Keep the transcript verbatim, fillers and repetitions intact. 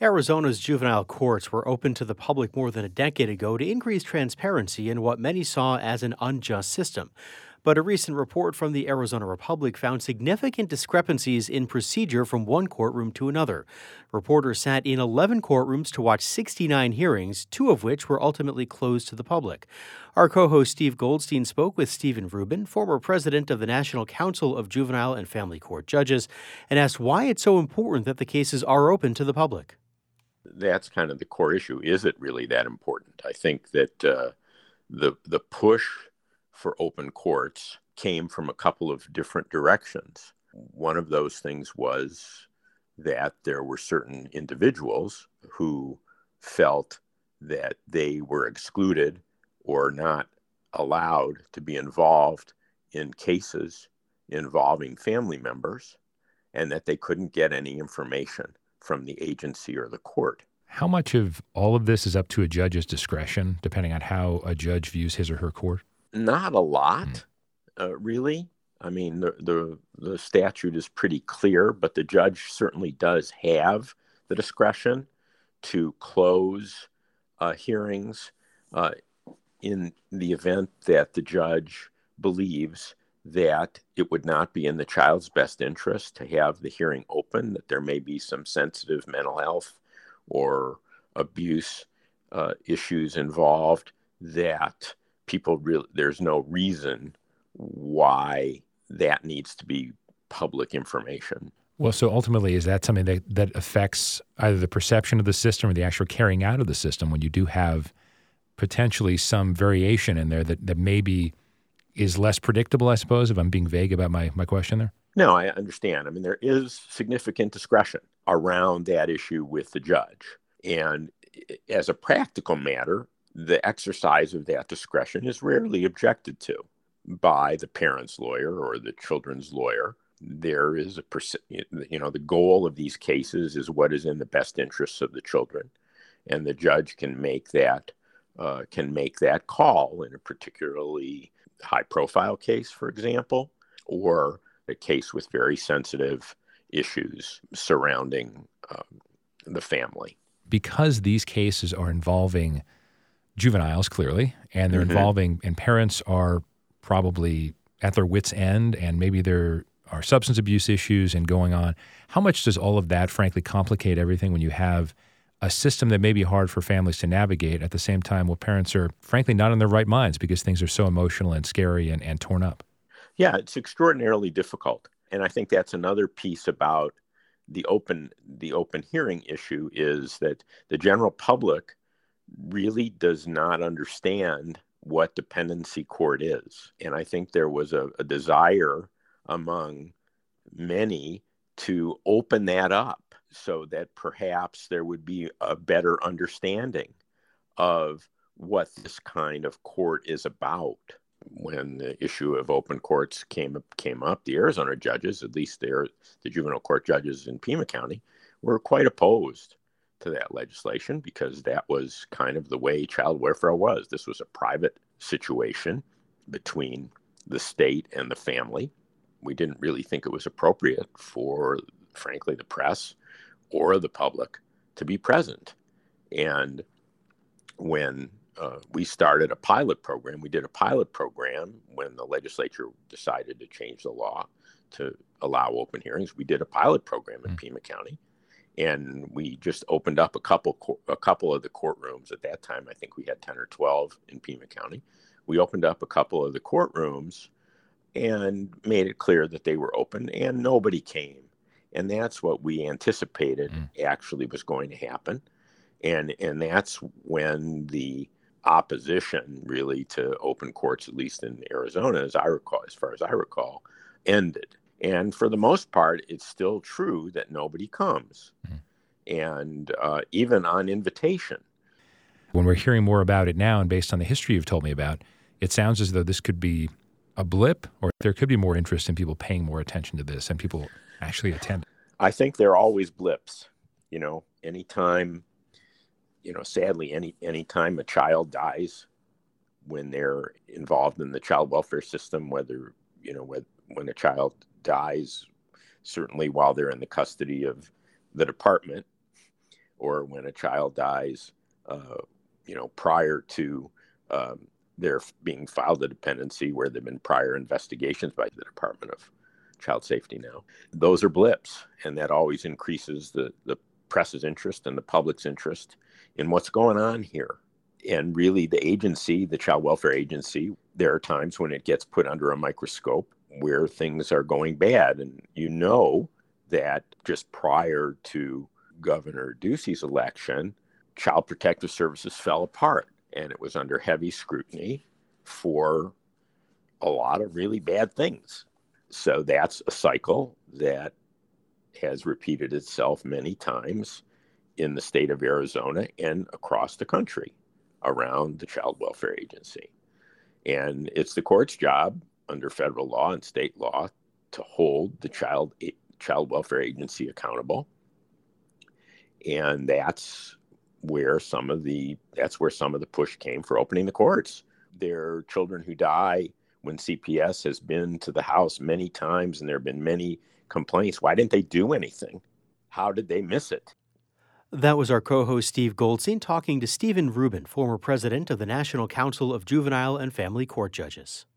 Arizona's juvenile courts were opened to the public more than a decade ago to increase transparency in what many saw as an unjust system. But a recent report from the Arizona Republic found significant discrepancies in procedure from one courtroom to another. Reporters sat in eleven courtrooms to watch sixty-nine hearings, two of which were ultimately closed to the public. Our co-host Steve Goldstein spoke with Stephen Rubin, former president of the National Council of Juvenile and Family Court Judges, and asked why it's so important that the cases are open to the public. That's kind of the core issue. Is it really that important? I think that uh, the the push for open courts came from a couple of different directions. One of those things was that there were certain individuals who felt that they were excluded or not allowed to be involved in cases involving family members, and that they couldn't get any information from the agency or the court. How much of all of this is up to a judge's discretion, depending on how a judge views his or her court? Not a lot, Mm. uh, really. I mean, the, the the statute is pretty clear, but the judge certainly does have the discretion to close uh, hearings uh, in the event that the judge believes that it would not be in the child's best interest to have the hearing open, that there may be some sensitive mental health or abuse uh, issues involved, that people really, there's no reason why that needs to be public information. Well, so ultimately, is that something that, that affects either the perception of the system or the actual carrying out of the system when you do have potentially some variation in there that, that maybe is less predictable, I suppose, if I'm being vague about my, my question there? No, I understand. I mean, there is significant discretion around that issue with the judge. And as a practical matter, the exercise of that discretion is rarely objected to by the parent's lawyer or the children's lawyer. There is a, you know, the goal of these cases is what is in the best interests of the children. And the judge can make that, uh, can make that call in a particularly high-profile case, for example, or a case with very sensitive issues surrounding um, the family. Because these cases are involving juveniles, clearly, and they're mm-hmm. involving, and parents are probably at their wits' end, and maybe there are substance abuse issues and going on. How much does all of that, frankly, complicate everything when you have a system that may be hard for families to navigate at the same time while parents are, frankly, not in their right minds because things are so emotional and scary and, and torn up? Yeah, it's extraordinarily difficult. And I think that's another piece about the open the open hearing issue, is that the general public really does not understand what dependency court is. And I think there was a, a desire among many to open that up so that perhaps there would be a better understanding of what this kind of court is about. When the issue of open courts came up, came up, the Arizona judges, at least they're, the juvenile court judges in Pima County, were quite opposed to that legislation because that was kind of the way child welfare was. This was a private situation between the state and the family. We didn't really think it was appropriate for, frankly, the press or the public to be present. And when uh, we started a pilot program, we did a pilot program when the legislature decided to change the law to allow open hearings. We did a pilot program in mm-hmm. Pima County, and we just opened up a couple a couple of the courtrooms. At that time, I think we had ten or twelve in Pima County. We opened up a couple of the courtrooms and made it clear that they were open, and nobody came. And that's what we anticipated mm. actually was going to happen. And and that's when the opposition really to open courts, at least in Arizona, as I recall, as far as I recall, ended. And for the most part, it's still true that nobody comes, mm. and uh, even on invitation. When we're hearing more about it now, and based on the history you've told me about, it sounds as though this could be a blip, or there could be more interest in people paying more attention to this and people actually attend. I think there are always blips. You know, anytime, you know, sadly, any anytime a child dies when they're involved in the child welfare system, whether, you know, when, when a child dies, certainly while they're in the custody of the department, or when a child dies, uh, you know, prior to um, their being filed a dependency where there have been prior investigations by the Department of Child Safety now. Those are blips, and that always increases the, the press's interest and the public's interest in what's going on here. And really, the agency, the Child Welfare Agency, there are times when it gets put under a microscope where things are going bad. And you know that just prior to Governor Ducey's election, Child Protective Services fell apart, and it was under heavy scrutiny for a lot of really bad things. So that's a cycle that has repeated itself many times in the state of Arizona and across the country around the Child Welfare Agency. And it's the court's job under federal law and state law to hold the Child Child Welfare Agency accountable. And that's where some of the that's where some of the push came for opening the courts. There are children who die when C P S has been to the House many times and there have been many complaints. Why didn't they do anything? How did they miss it? That was our co-host Steve Goldstein talking to Stephen Rubin, former president of the National Council of Juvenile and Family Court Judges.